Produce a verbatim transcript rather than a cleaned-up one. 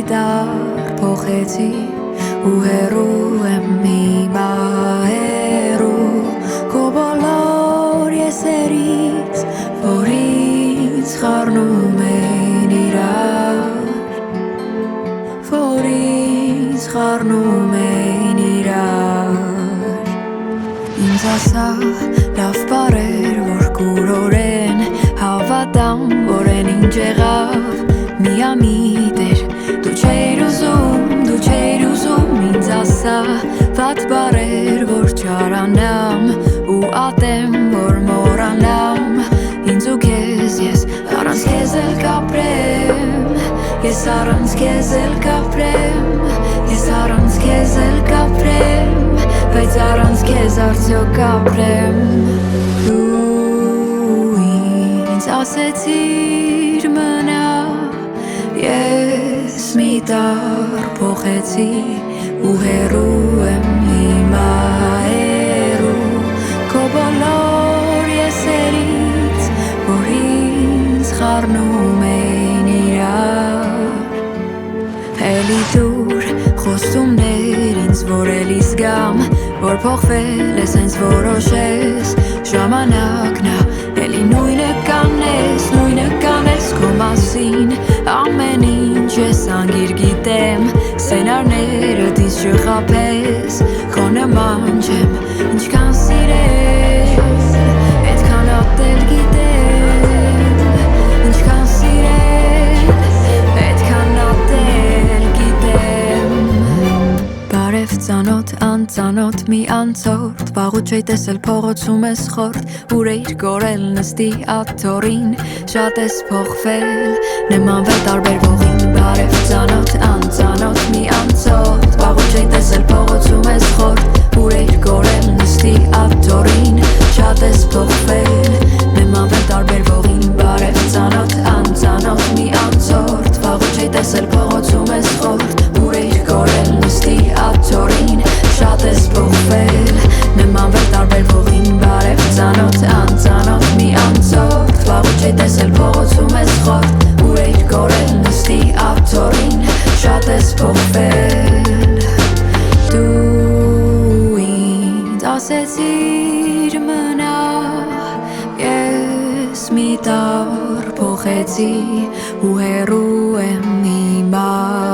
dar փոխեցի ու հեռու եմ հիմա քո բոլոր եսերից որ ինձ խառնում են իրար որ ինձ խառնում են իրար ինձ ասա լավ բառեր որ կուրորեն հավատամ որ են ինչ եղավ միամիտ էր դու չէիր ուզում դու չէիր ուզում ինձ ասա վատ բառեր որ չարանամ ու ատեմ որ մոռանամ ինձ ու քեզ ես առանց քեզ էլ կապրեմ ես առանց քեզ էլ կապրեմ ես առանց քեզ էլ կապրեմ բայց առանց քեզ արդյոք կապրեմ դու ինձ ասեցիր մնա ես մի տար փոխեցի ու հեռու եմ հիմա հեռու քո բոլոր եսերից որ ինձ խառնում են իրար էլի դուր խոստումներ ինձ որ էլի զգամ որ փոխվել ես հենց որոշես ժամանակն ա էլի նույնը կանես նույնը կանես քո մասին ամեն ինչ ես անգիր գիտեմ սենարներդ ինձ չխաբես քո նման չեմ ինչքան սիրես այդքան ատել գիտեմ ինչքան սիրես այդքան ատել գիտեմ բարև ծանոթ անծանոթ մի անցորդ վաղուց չէի տեսել փողոցում ես խորտ ուր էիր գորել նստի աթոռին շատ ես փոխվել նմանվել տարբերվողին բարև ծանոթ անծանոթ մի անցորդ վաղուց չէի տեսել փողոցում ես խորտ ուր էիր գորել նստի աթոռին շատ ես փոխվել նմանվել տարբերվողին բարև ծանոթ անծանոթ մի անցորդ վաղուց չէի տեսել փողոցում ես խորտ ուր էիր գորել նստի աթոռին շատ ես փոխվել նմանվել տարբերվողին բարև ծանոթ անծանոթ մի անցորդ վաղուց չէի տեսել փողոցում ես խորտ ուր էիր գորել նստի աթոռին շատ ես փոխվել դու ինձ ասեցիր մնա ես մի տար փոխեցի ու հեռու եմ հիմա